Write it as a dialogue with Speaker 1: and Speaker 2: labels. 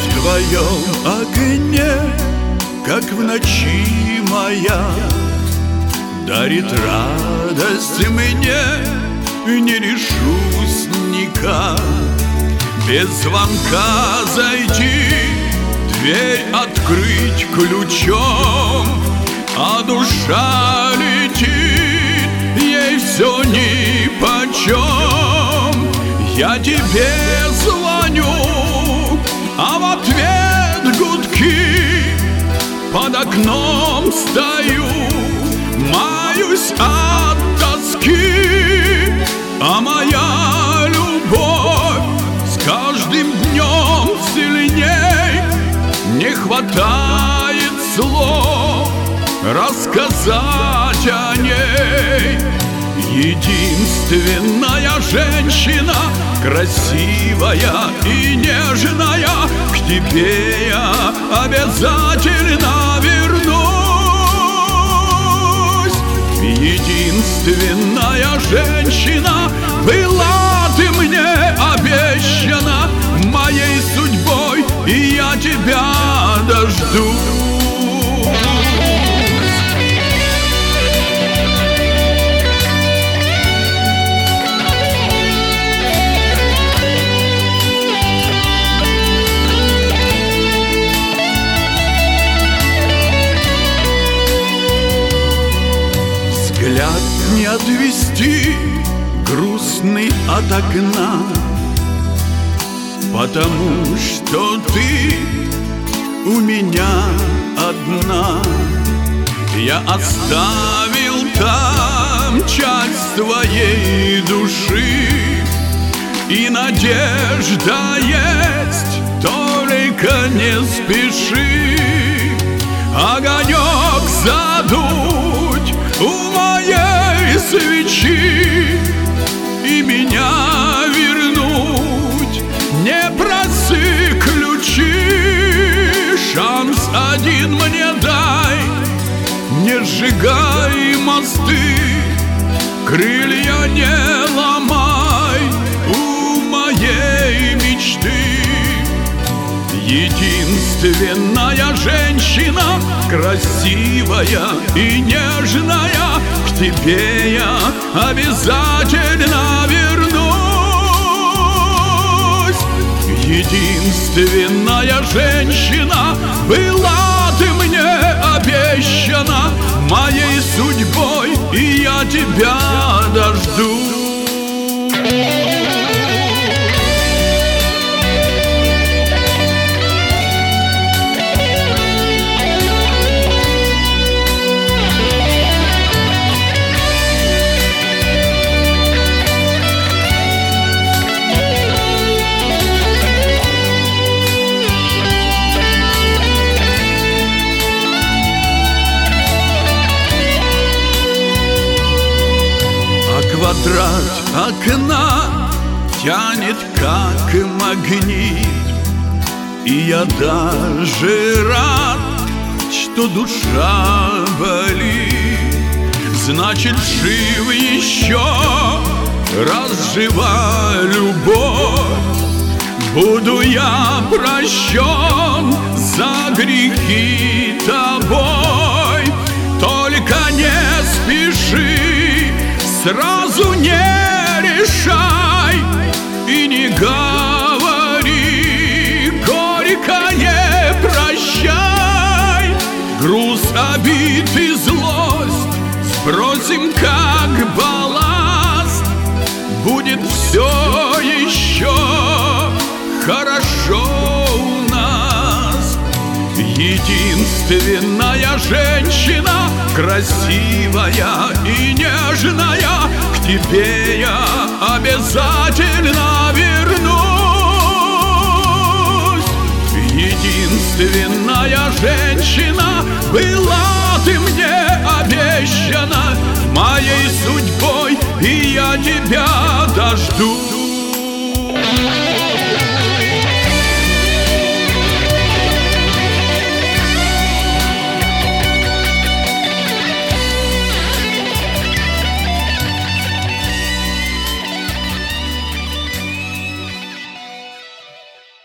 Speaker 1: в твоем окне, как в ночи моя, дарит радость мне, не решусь никак без звонка зайти, дверь открыть ключом, а душа летит, ей все нипочем. Я тебе звоню, а в ответ гудки, под окном стою, маюсь от тоски, а моя любовь с каждым днем сильней. Не хватает слов рассказать о ней. Единственная женщина, красивая и нежная, к тебе я обязательно вернусь. Единственная женщина, была ты мне обещана моей судьбой, и я тебя дождусь. Взгляд не отвести грустный от окна, потому что ты у меня одна. Я оставил там часть своей души, и надежда есть, только не спеши. Огонек задуть у моей свечи и меня вернуть. Не проси ключи, шанс один мне дай. Не сжигай мосты, крылья не ломай у моей мечты. Единственная женщина, красивая и нежная, к тебе я обязательно вернусь. Единственная женщина, была ты мне обещана моей судьбой, и я тебя дождусь. Квадрат окна тянет, как магнит, и я даже рад, что душа болит. Значит, жив еще, раз жива любовь, буду я прощен за грехи тобой. Только не спеши, сразу не решай и не говори горько, не прощай. Груз, обид и злость сбросим как балласт, будет все еще хорошо у нас. Единственная женщина, красивая и нежная, к тебе я обязательно вернусь. Единственная женщина, была ты мне обещана моей судьбой, и я тебя дождусь.